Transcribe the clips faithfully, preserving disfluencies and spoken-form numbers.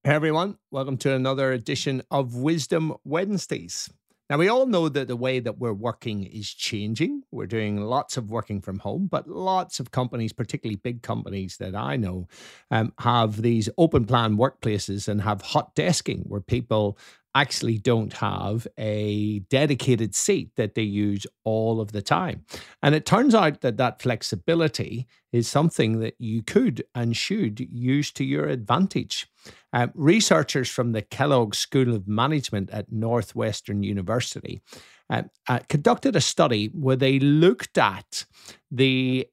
Hey everyone, welcome to another edition of Wisdom Wednesdays. Now, we all know that the way that we're working is changing. We're doing lots of working from home, but lots of companies, particularly big companies that I know, um, have these open plan workplaces and have hot desking where people actually don't have a dedicated seat that they use all of the time. And it turns out that that flexibility is something that you could and should use to your advantage. Uh, researchers from the Kellogg School of Management at Northwestern University uh, uh, conducted a study where they looked at the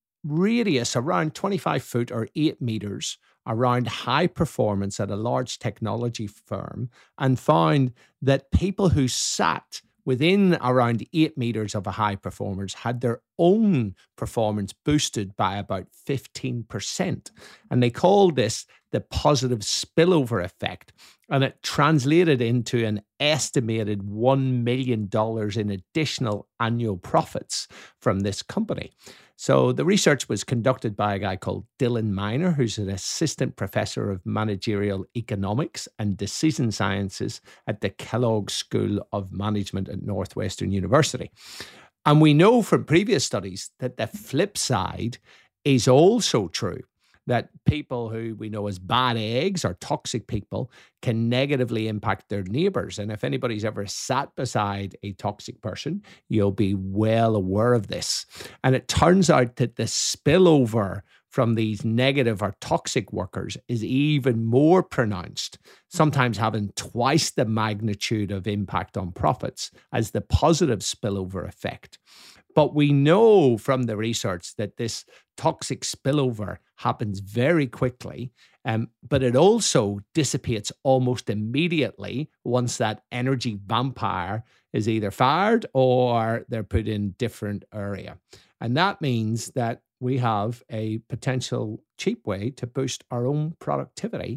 radius around twenty-five foot or eight meters around high performance at a large technology firm and found that people who sat within around eight meters of a high performance had their own performance boosted by about fifteen percent. And they called this the positive spillover effect. And it translated into an estimated one million dollars in additional annual profits from this company. So the research was conducted by a guy called Dylan Miner, who's an assistant professor of managerial economics and decision sciences at the Kellogg School of Management at Northwestern University. And we know from previous studies that the flip side is also true, that people who we know as bad eggs or toxic people can negatively impact their neighbors. And if anybody's ever sat beside a toxic person, you'll be well aware of this. And it turns out that the spillover from these negative or toxic workers is even more pronounced, sometimes having twice the magnitude of impact on profits as the positive spillover effect. But we know from the research that this toxic spillover happens very quickly, um, but it also dissipates almost immediately once that energy vampire is either fired or they're put in different area. And that means that we have a potential cheap way to boost our own productivity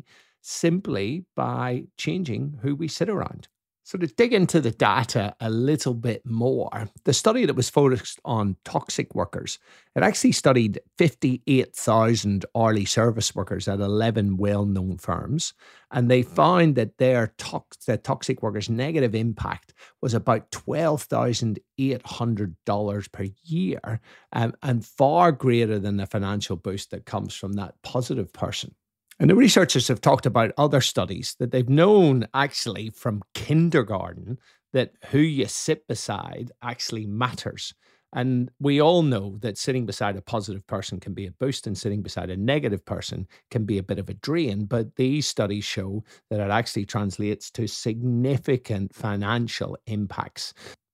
simply by changing who we sit around. So to dig into the data a little bit more, the study that was focused on toxic workers, it actually studied fifty-eight thousand hourly service workers at eleven well-known firms, and they found that their tox- the toxic workers' negative impact was about twelve thousand eight hundred dollars per year, um, and far greater than the financial boost that comes from that positive person. And the researchers have talked about other studies that they've known actually from kindergarten that who you sit beside actually matters. And we all know that sitting beside a positive person can be a boost and sitting beside a negative person can be a bit of a drain. But these studies show that it actually translates to significant financial impacts.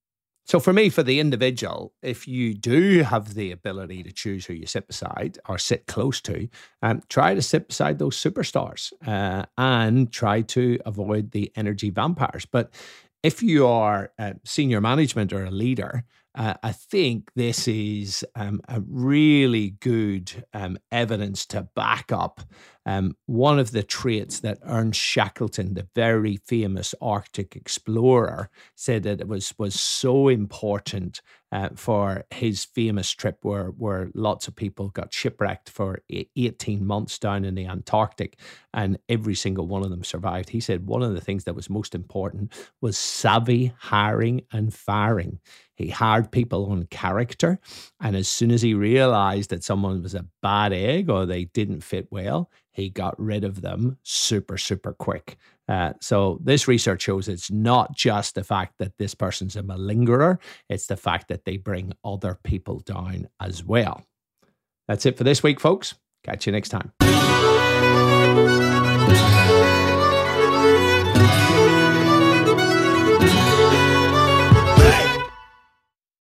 So for me, for the individual, if you do have the ability to choose who you sit beside or sit close to, um, try to sit beside those superstars uh, and try to avoid the energy vampires. But if you are uh, senior management or a leader, uh, I think this is um, a really good um, evidence to back up um, one of the traits that Ernst Shackleton, the very famous Arctic explorer, said that it was was so important uh, for his famous trip where, where lots of people got shipwrecked for eighteen months down in the Antarctic and every single one of them survived. He said one of the things that was most important was savvy hiring and firing. He hired people on character, and as soon as he realized that someone was a bad egg or they didn't fit well, he got rid of them super, super quick. Uh, so this research shows it's not just the fact that this person's a malingerer, it's the fact that they bring other people down as well. That's it for this week, folks. Catch you next time.